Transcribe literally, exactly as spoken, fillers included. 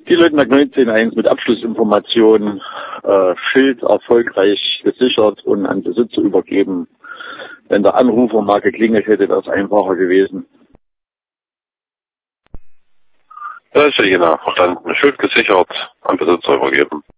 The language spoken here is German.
Die Leutnant neunzehn eins mit Abschlussinformationen, äh, Schild erfolgreich gesichert und an Besitzer übergeben. Wenn der Anrufer mal geklingelt hätte, wäre es einfacher gewesen. Ja, ist ja genau. Verstanden. Schild gesichert, an Besitzer übergeben.